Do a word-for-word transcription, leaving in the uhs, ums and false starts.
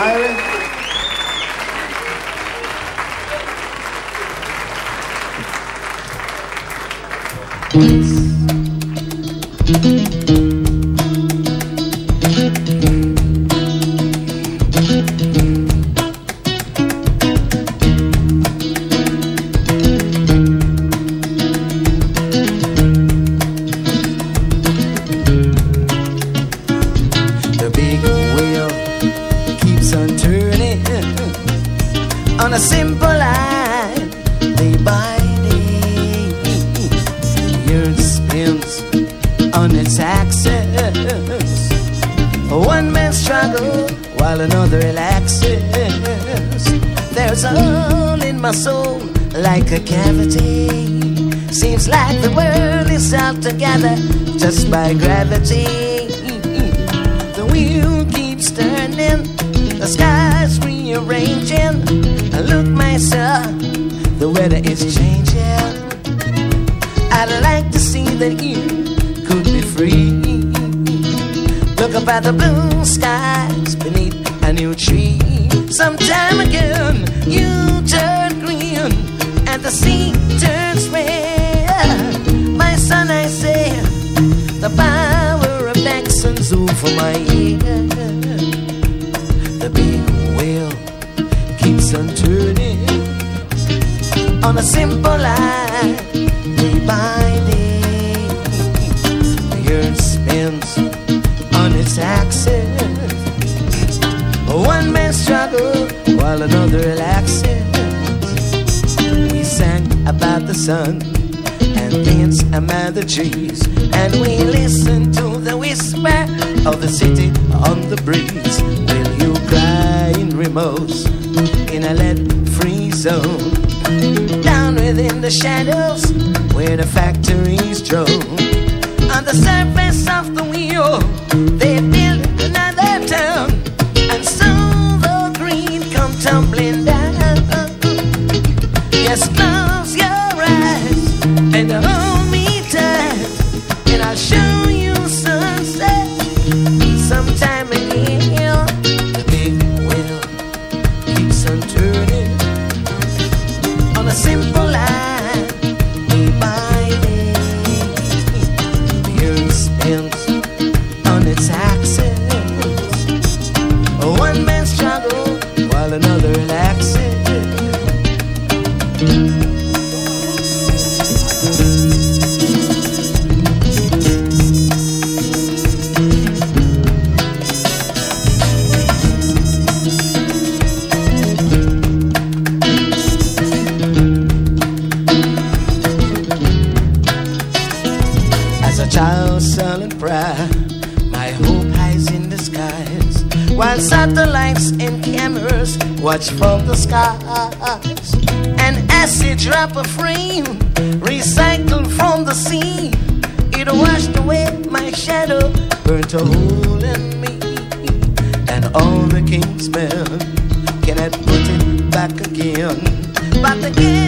Irie. The big wheel keeps on turning on a simple line, day by day. The earth spins on its axis. One man struggles while another relaxes. There's a hole in my soul like a cavity. Seems like the world is held together just by gravity. The wheel keeps turning, the sky's rearranging. Look, my son, the weather is changing. I'd like to see that you could be free. Look up at the blue skies beneath a new tree. Sometime again, you turn green and the sea turns red. My son, I say, the power of Dixon's over my head. The big wheel keeps on turning on a simple line, day by day. The earth spins on its axis. One man struggles while another relaxes. We sang about the sun and danced among the trees, and we listened to the whisper of the city on the breeze. Will you cry in remorse in a lead-free zone? Down within the shadows where the factories drone. On the surface of the wheel they build another town, and so the green come tumbling down. Yes, close your eyes and hold me tight, and I'll show you sunset sometime again. The big wheel keeps on turning on a simple line, day by day. The earth spins on its axis. One man struggles while another relaxes. As a child's silent prayer, my hope hides in the skies, while satellites and cameras watch from the skies. An acid drop of rain recycled from the sea, it washed away my shadow, burnt a hole in me. And all the king's men cannot put it back again, but again